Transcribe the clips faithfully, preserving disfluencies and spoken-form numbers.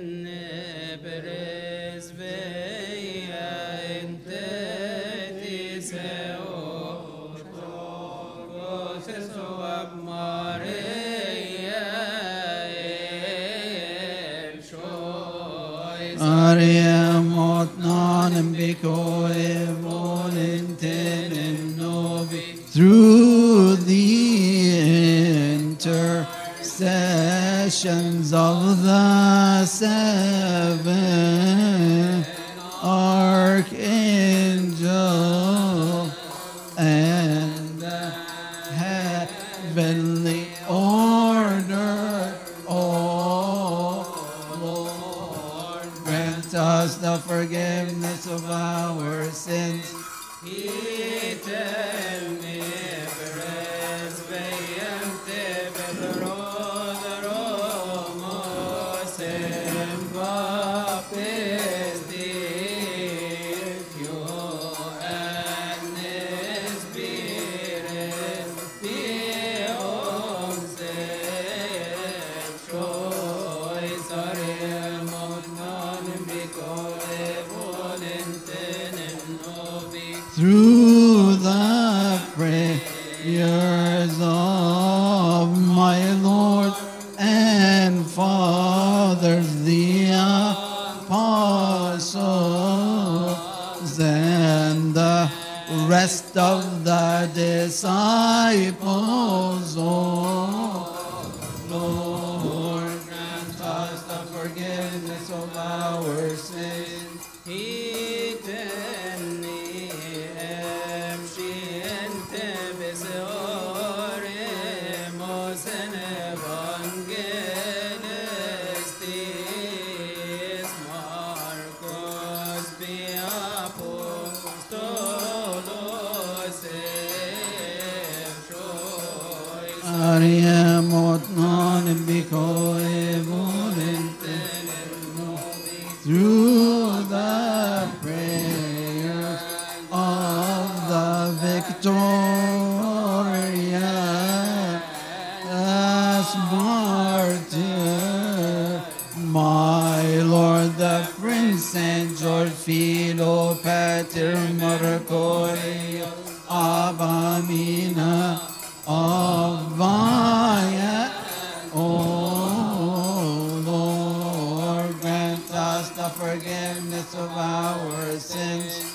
through the intercessions of the seven archangels and the heavenly order, oh Lord, grant us the forgiveness of our sins. Through the prayers of my Lord and fathers, the apostles, and the rest of the disciples, oh Lord, grant us the forgiveness of our sins. Through the prayers of the victorious martyr, my Lord the Prince Saint George Philo Pater Mercurio Abamina of Vaya, oh Lord, grant us the forgiveness of our sins.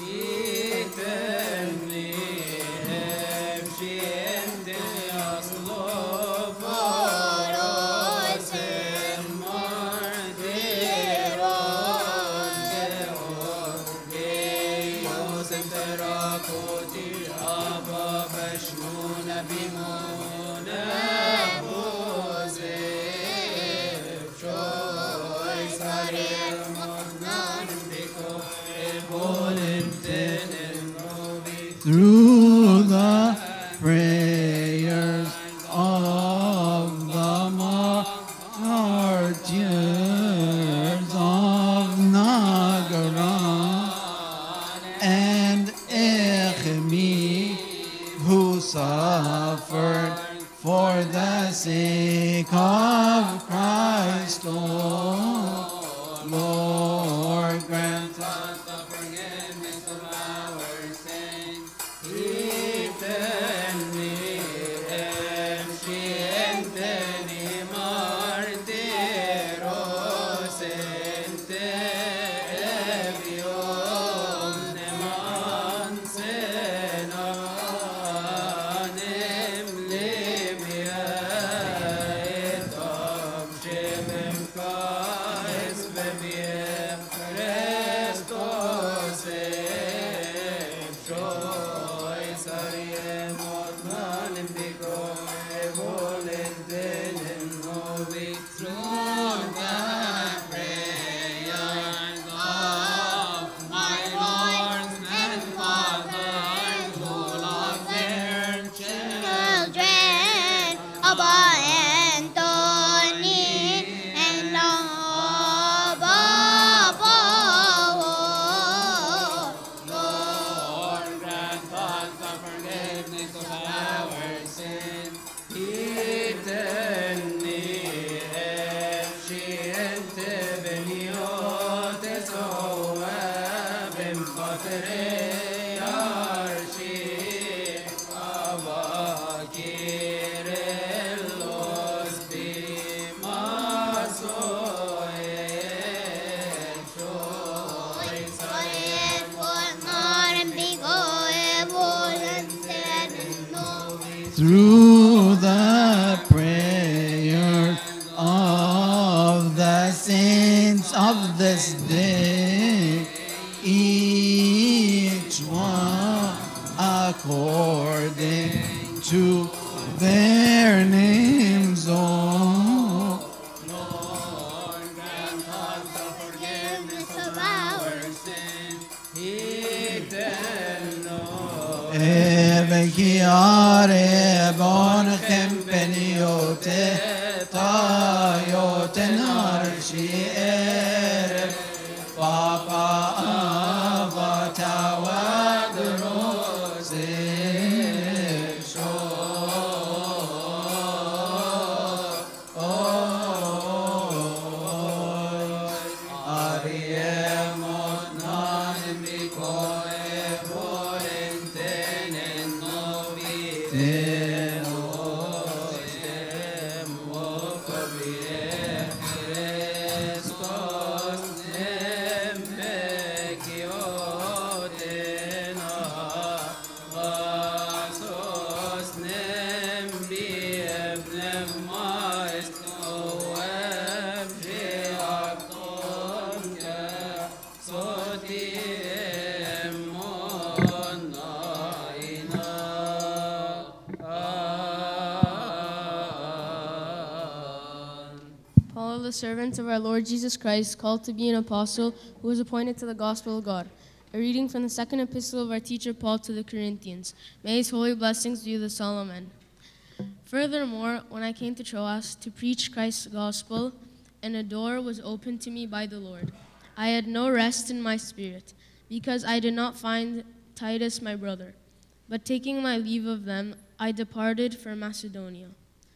Through the prayers of the martyrs of Nagaran and Echmi, who suffered for the sake of Christ, oh Lord, grant us the forgiveness of our sins. Through the prayers of the saints of this day, each one according to their names, oh Lord, grant us the forgiveness of our sins, Ebekiare bon kempeniote tayoten arshi eref papa avatawadrose sho ariemot nan mikoe Paul, the servant of our Lord Jesus Christ, called to be an apostle, who was appointed to the gospel of God. A reading from the second epistle of our teacher Paul to the Corinthians. May his holy blessings be with us all. Amen. Furthermore, when I came to Troas to preach Christ's gospel, and a door was opened to me by the Lord, I had no rest in my spirit, because I did not find Titus my brother. But taking my leave of them, I departed for Macedonia.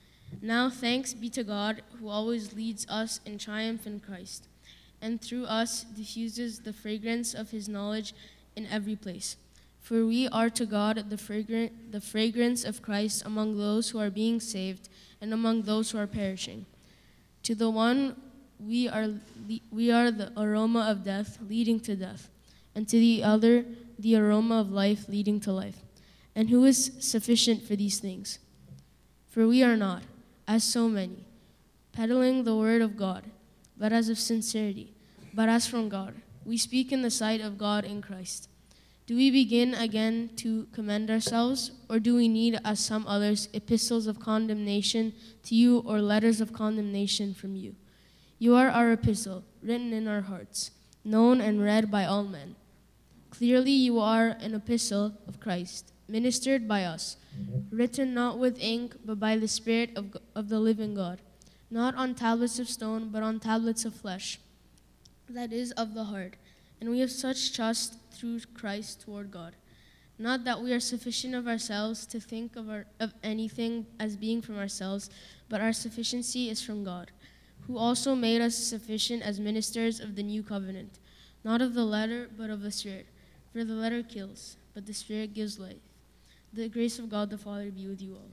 Now thanks be to God, who always leads us in triumph in Christ, and through us diffuses the fragrance of his knowledge in every place. For we are to God the, fragrant, the fragrance of Christ among those who are being saved and among those who are perishing. To the one we are, we are the aroma of death leading to death, and to the other the aroma of life leading to life. And who is sufficient for these things? For we are not, as so many, peddling the word of God, but as of sincerity, but as from God. We speak in the sight of God in Christ. Do we begin again to commend ourselves, or do we need, as some others, epistles of condemnation to you or letters of condemnation from you? You are our epistle, written in our hearts, known and read by all men. Clearly you are an epistle of Christ, ministered by us, written not with ink, but by the Spirit of, of the living God, not on tablets of stone, but on tablets of flesh, that is, of the heart. And we have such trust through Christ toward God. Not that we are sufficient of ourselves to think of, our, of anything as being from ourselves, but our sufficiency is from God, who also made us sufficient as ministers of the new covenant, not of the letter, but of the Spirit. For the letter kills, but the Spirit gives life. The grace of God the Father be with you all.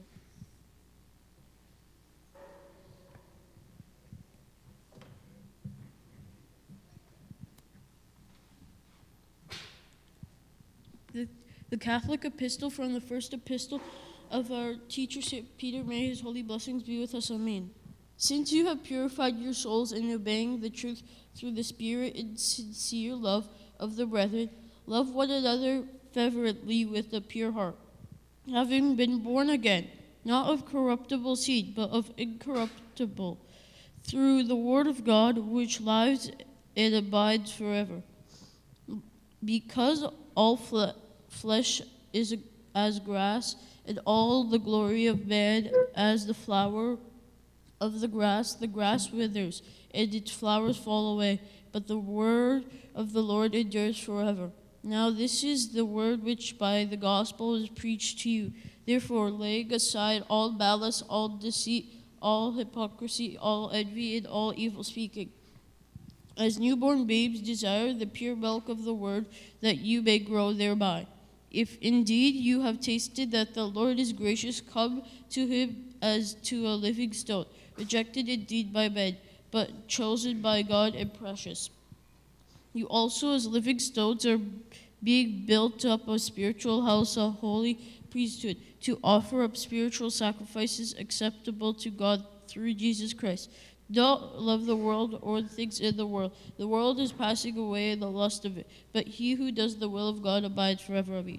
The, the Catholic epistle from the first epistle of our teacher Saint Peter, may his holy blessings be with us. Amen. Since you have purified your souls in obeying the truth through the Spirit and sincere love of the brethren, love one another fervently with a pure heart, having been born again, not of corruptible seed, but of incorruptible, through the word of God, which lives and abides forever. Because all fle- flesh is as grass, and all the glory of man as the flower of the grass, the grass withers, and its flowers fall away, but the word of the Lord endures forever. Now this is the word which by the gospel is preached to you. Therefore, laying aside all malice, all deceit, all hypocrisy, all envy, and all evil speaking, As newborn babes desire the pure milk of the word, that you may grow thereby. If indeed you have tasted that the Lord is gracious, come to him as to a living stone, rejected indeed by men, but chosen by God and precious. You also, as living stones, are being built up a spiritual house, a holy priesthood, to offer up spiritual sacrifices acceptable to God through Jesus Christ. Don't love the world or the things in the world. The world is passing away in the lust of it, but he who does the will of God abides forever. Amen.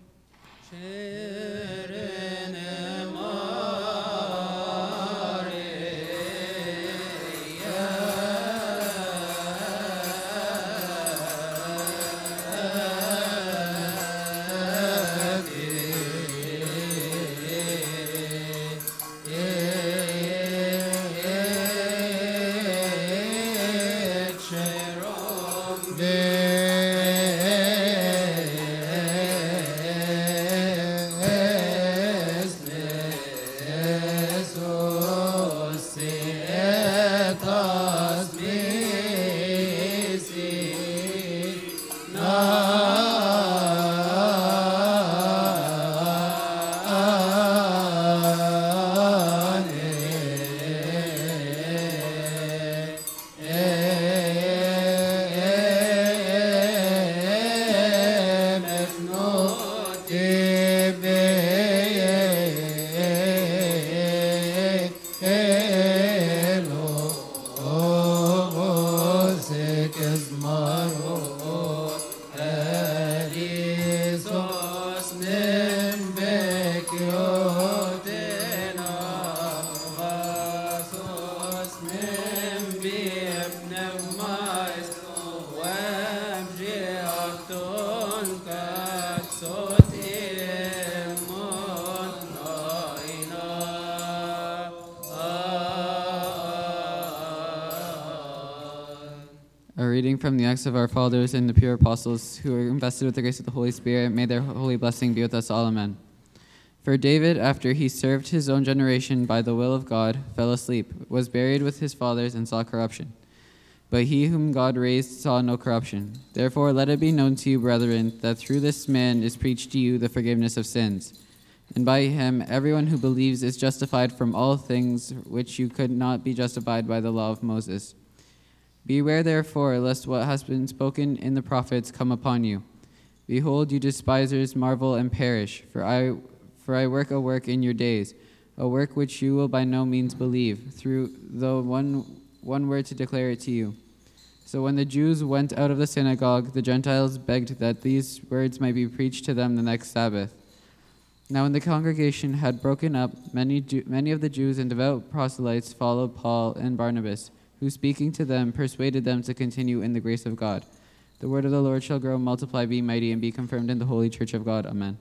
A reading from the Acts of our Fathers and the pure apostles who were invested with the grace of the Holy Spirit. May their holy blessing be with us all. Amen. For David, after he served his own generation by the will of God, fell asleep, was buried with his fathers, and saw corruption. But he whom God raised saw no corruption. Therefore let it be known to you, brethren, that through this man is preached to you the forgiveness of sins. And by him everyone who believes is justified from all things which you could not be justified by the law of Moses. Beware therefore, lest what has been spoken in the prophets come upon you. Behold, you despisers marvel and perish, for I for I work a work in your days, a work which you will by no means believe, through though one one word to declare it to you. So when the Jews went out of the synagogue, the Gentiles begged that these words might be preached to them the next Sabbath. Now when the congregation had broken up, many Jew, many of the Jews and devout proselytes followed Paul and Barnabas, who speaking to them persuaded them to continue in the grace of God. The word of the Lord shall grow, multiply, be mighty, and be confirmed in the holy church of God. Amen.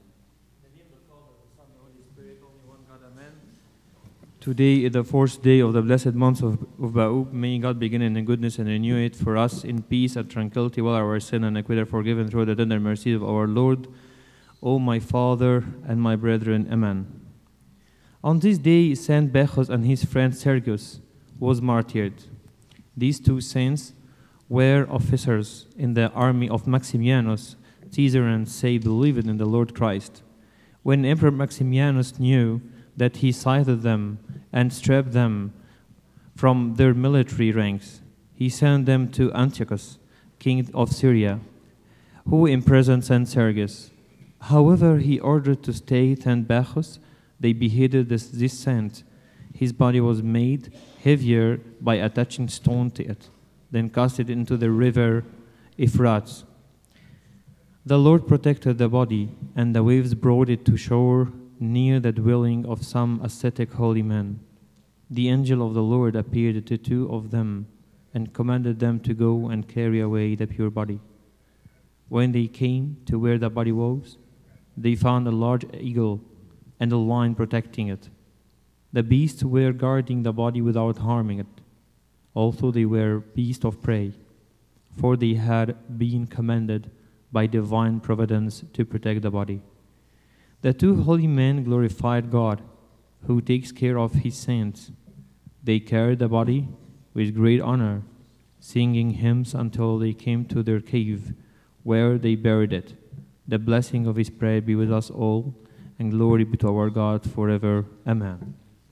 Today is the fourth day of the blessed month of, of Ba'ub. May God begin in goodness and renew it for us in peace and tranquility, while our sin and iniquity are forgiven through the tender mercy of our Lord. O my Father and my brethren, Amen. On this day, Saint Bacchus and his friend Sergius was martyred. These two saints were officers in the army of Maximianus, Caesar, and they believed in the Lord Christ. When Emperor Maximianus knew that he cited them and stripped them from their military ranks, he sent them to Antiochus, king of Syria, who imprisoned Saint Sergius. However, he ordered to stay Saint Bacchus. They beheaded this, this saint. His body was made heavier by attaching stone to it, then cast it into the river Euphrates. The Lord protected the body, and the waves brought it to shore near the dwelling of some ascetic holy men. The angel of the Lord appeared to two of them and commanded them to go and carry away the pure body. When they came to where the body was, they found a large eagle and a lion protecting it. The beasts were guarding the body without harming it. Also they were beasts of prey, for they had been commanded by divine providence to protect the body. The two holy men glorified God, who takes care of his saints. They carried the body with great honor, singing hymns until they came to their cave, where they buried it. The blessing of his prayer be with us all, and glory be to our God forever. Amen.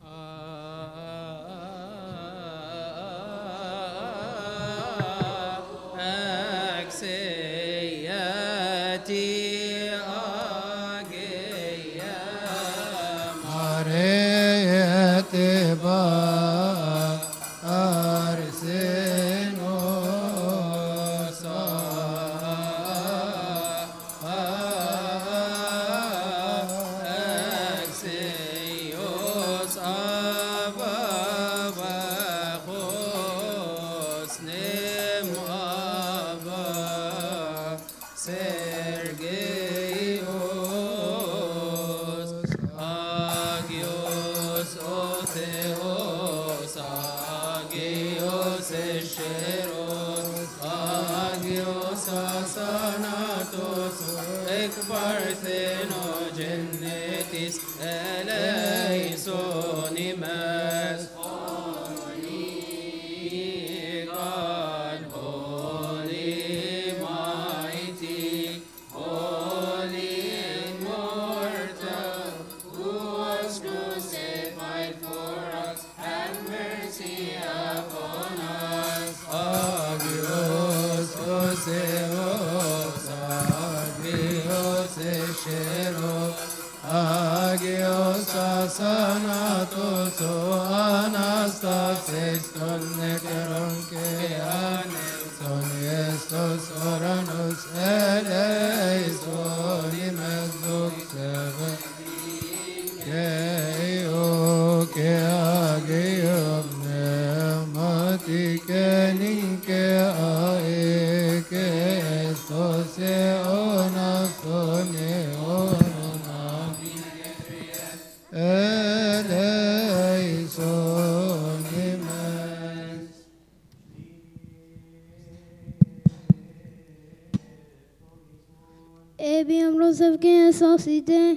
Et bien, nous savons qu'il y a société.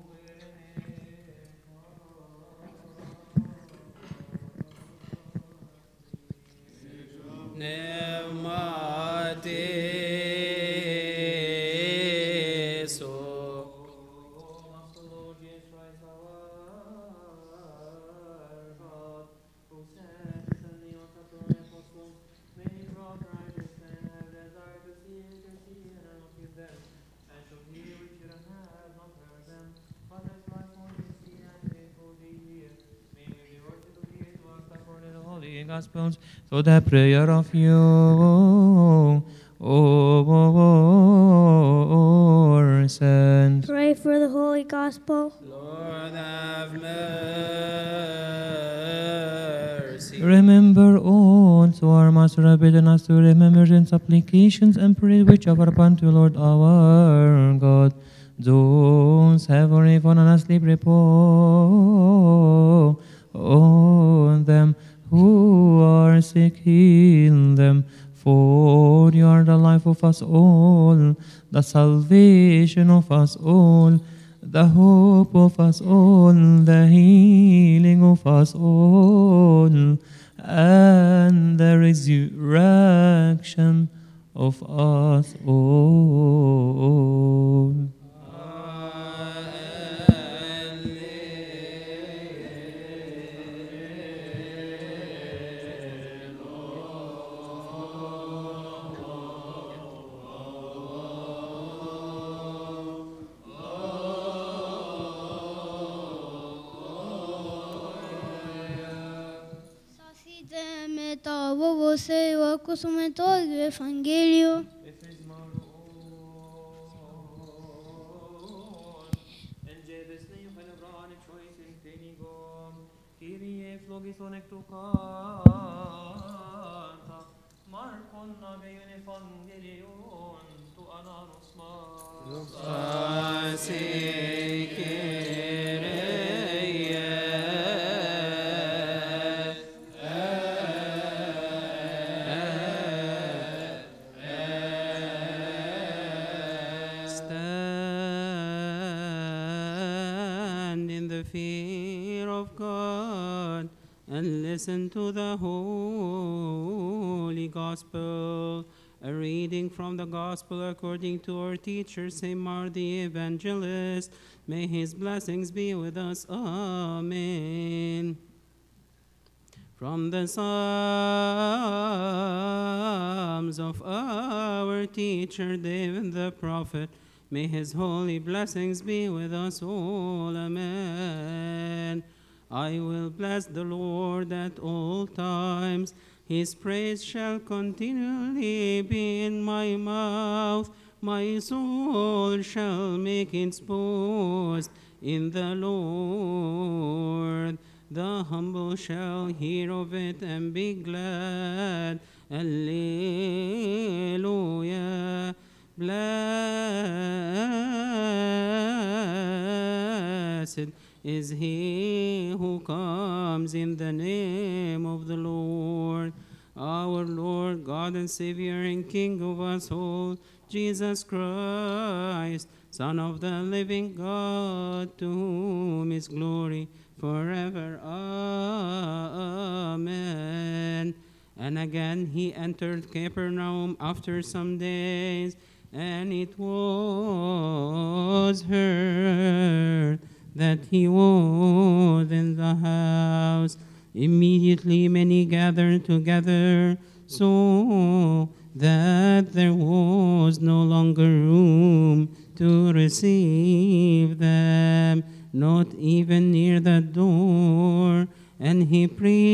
Gospels, so the prayer of you, O saints. Pray for the Holy Gospel. Lord have mercy. Remember also our Master has bidden us to remember in supplications and prayers which are upon to Lord our God. Those have already fallen asleep, repose on them. Who are sick, heal them, for you are the life of us all, the salvation of us all, the hope of us all, the healing of us all, and the resurrection of us all. Você o consumentor do Evangelho. Listen to the Holy Holy Gospel. A reading from the Gospel according to our teacher, Saint Mark the Evangelist. May his blessings be with us. Amen. From the Psalms of our teacher David the prophet, may his holy blessings be with us all. Amen. I will bless the Lord at all times. His praise shall continually be in my mouth. My soul shall make its boast in the Lord. The humble shall hear of it and be glad. Alleluia. Blessed is he who comes in the name of the Lord. Our Lord, God and Savior and King of us all, Jesus Christ, Son of the living God, to whom is glory forever. Amen. And again he entered Capernaum after some days, and it was heard that he was in the house. Immediately many gathered together, so that there was no longer room to receive them, not even near the door. And he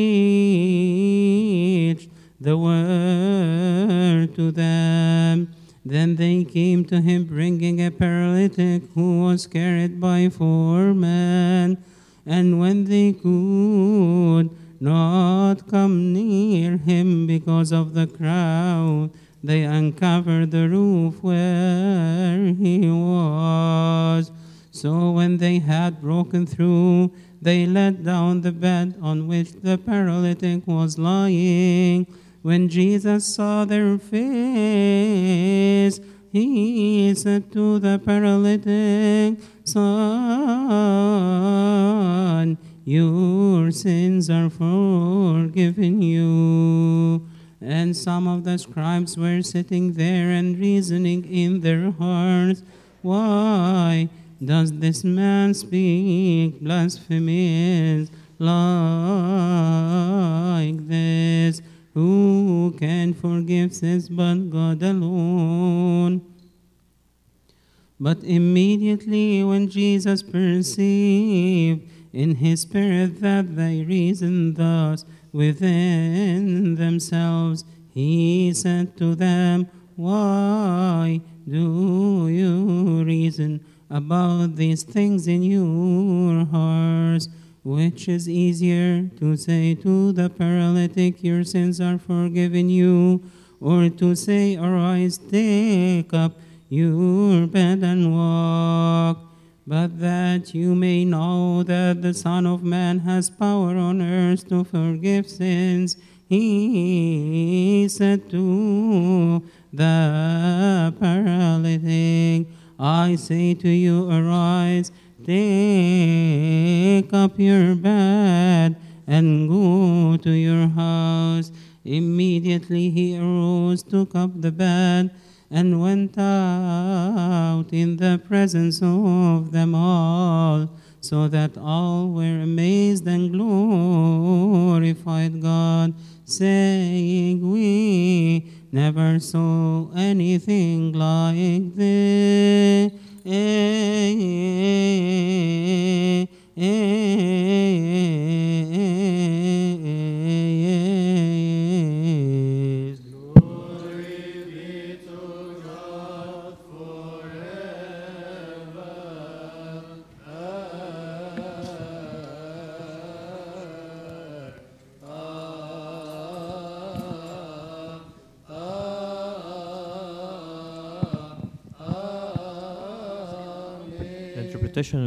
preached the word to them. Then they came to him, bringing a paralytic who was carried by four men. And when they could not come near him because of the crowd, they uncovered the roof where he was. So when they had broken through, they let down the bed on which the paralytic was lying. When Jesus saw their face, he said to the paralytic, "Son, your sins are forgiven you." And some of the scribes were sitting there and reasoning in their hearts, "Why does this man speak blasphemies like this? Who can forgive sins but God alone?" But immediately when Jesus perceived in his spirit that they reasoned thus within themselves, he said to them, "Why do you reason about these things in your hearts? Which is easier, to say to the paralytic, 'Your sins are forgiven you,' or to say, 'Arise, take up your bed and walk'? But that you may know that the Son of Man has power on earth to forgive sins, he said to the paralytic, 'I say to you, arise, take up your bed and go to your house.' Immediately he arose, took up the bed, and went out in the presence of them all, so that all were amazed and glorified God, saying, 'We never saw anything like this.'" Interpretation